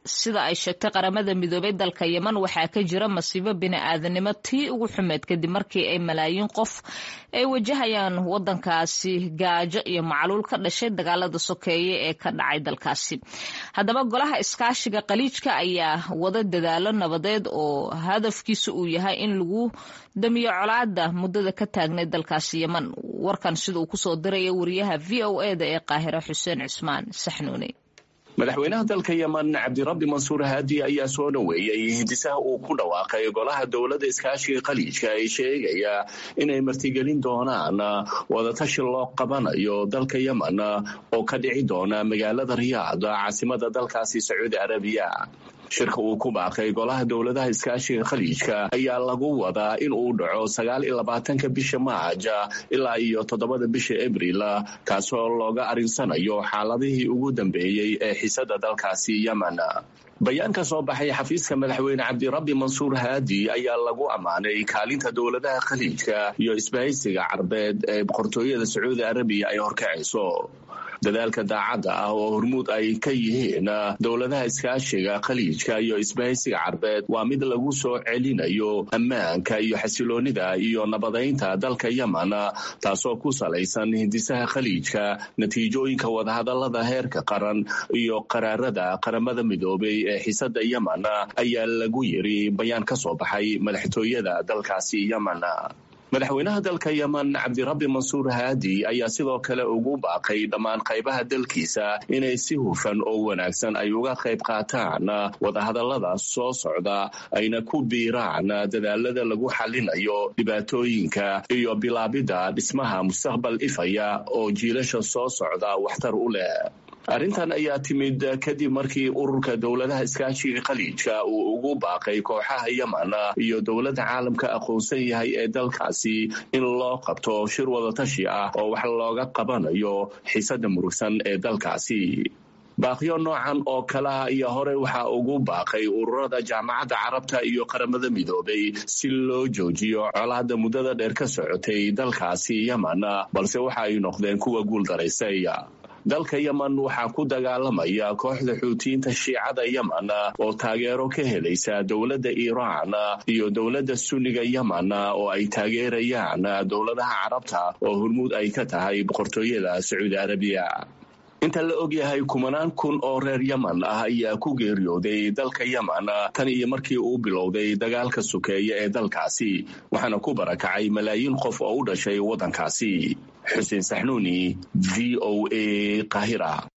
sida ay sheegtay qaramada midoobay dalka Yemen waxaa ka jira masiibo bini'aadanimo tii ugu xumeed kadib markii ay malaayiin qof ay wajahayaan wadankaasi gaajo iyo macluul ka dhashay dagaalada sokeeye ee ka dhacay dalkaasi. Haddaba golaha iskaashiga Khaliijka ayaa wada dadaalo nabadeed oo hadafkiisu uu yahay in lagu damiyo colaadda muddada ka taagnay dalkaasi Yemen. Warkan sida uu kusoo diray wariyaha VOA-da ee Qaahira Xuseen Cismaan Saxnuuni. madaxweynaha dalka Yemen Cabdirabbi Mansuur Haadi ayaa soo dhaweeyay hindisaha uu ku dhawaaqay golaha dowladda iskaashiga Khaliijka ay sheegaya inay martigelin doonaan wadatashi loo qabanayo dalka Yemen oo ka dhici doona magaalada Riyaad caasimada dalkaasi Sacuudi Arabiya. shirka uu ku baaqay golaha dowladaha iskaashiga Khaliijka ayaa lagu wadaa in uu dhaco 29 bisha Maaj ilaa iyo 7 bisha Abriil kaasoo looga arinsanayo xaaladihii ugu dambeeyay ee xisada dalkaasi Yemen. bayaan ka soo baxay xafiiska madaxweyne Cabdirabbi Mansuur Haadi ayaa lagu amaanay kaalinta dowladaha Khaliijka iyo isbahaysiga Carbeed ee boqortooyada Sacuudi Arabiya ay horkacayso. dadaalka daacadda ah oo hormuud ay ka yihiin dowladaha iskaashiga Khaliijka iyo isbahaysiga Carbeed waa mid lagu soo celinayo ammaanka iyo xasiloonida iyo nabadeynta dalka Yemen taasoo ku salaysan hindisaha Khaliijka, natiijooyinka wadahadalada heerka qaran iyo qaraarada qaramada midoobay ee xisada Yemen ayaa lagu yiri bayaan ka soo baxay madaxtooyada dalkaasi Yemen. madaxweynaha dalka Yemen Cabdirabbi Mansuur Haadi ayaa sidoo kale ugu baaqay dhammaan qaybaha dalkiisa inay si hufan oo wanaagsan ay uga qayb qaataan wadahadalada soo socda ayna ku biiraan dadaalada lagu xalinayo dhibaatooyinka iyo bilaabida dhismaha mustaqbal ifaya oo jiilasha soo socda waxtar u leh. arrintan ayaa timid kadib markii ururka dowladaha iskaashiga Khaliijka uu ugu baaqay kooxaha Yemen iyo dowladda caalamka aqoonsan yahay ee dalkaasi in loo qabto shir wadatashi ah oo wax looga qabanayo xisada murugsan ee dalkaasi. baaqyo noocan oo kala iyo hore waxa ugu baaqay ururada jaamacadda Carabta iyo qaramada midoobay si loo joojiyo colaadda muddada dheer ka socotay dalkaasi Yemen balse waxa ay noqdeen kuwa guul daraysay. dalka Yemen waxaa ku dagaalamaya kooxda Xuutiyiinta Shiicada Yemen oo taageero ka helaysa dowladda Iiraan iyo dowladda Sunniga Yemen oo ay taageerayaan dowladaha Carabta oo hormuud ay ka tahay boqortooyada Sacuudi Arabiya. inta la ogyahay kumanaan kun oo reer Yemen ah ayaa ku geeriyooday dalka Yemen tan iyo markii uu bilowday dagaalka sokeeye ee dalkaasi waxaana ku barakacay malaayiin qof oo u dhashay wadankaasi. Xuseen Saxnuuni, VOA, Qaahira.